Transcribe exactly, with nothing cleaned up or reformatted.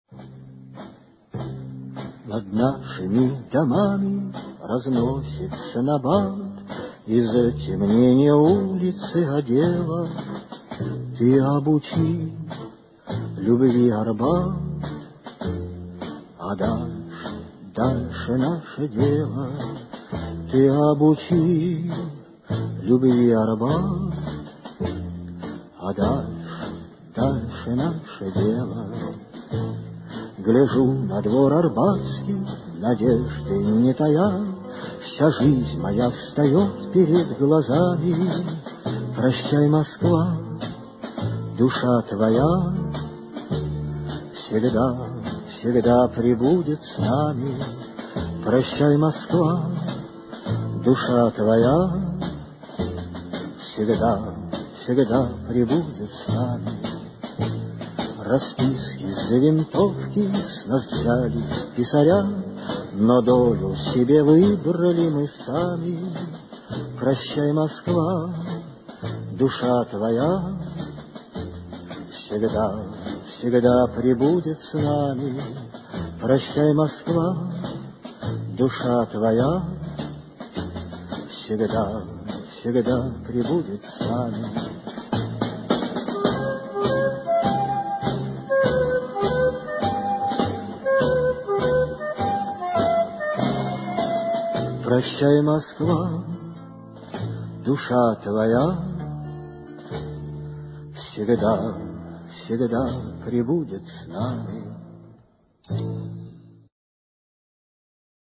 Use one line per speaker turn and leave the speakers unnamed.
Над нашими домами разносится набат, из темнения улицы одела. Ты обучи любви Арбат, а дальше, дальше наше дело. Ты обучи любви Арбат, а дальше, дальше наше дело. Гляжу на двор Арбатский, надежды не тая, вся жизнь моя встает перед глазами. Прощай, Москва, душа твоя всегда, всегда пребудет с нами. Прощай, Москва, душа твоя всегда, всегда пребудет с нами. Расписки за винтовки с нас взяли писаря, но долю себе выбрали мы сами. Прощай, Москва, душа твоя всегда, всегда пребудет с нами. Прощай, Москва, душа твоя всегда, всегда пребудет с нами. Прощай, Москва, душа твоя всегда, всегда пребудет с нами.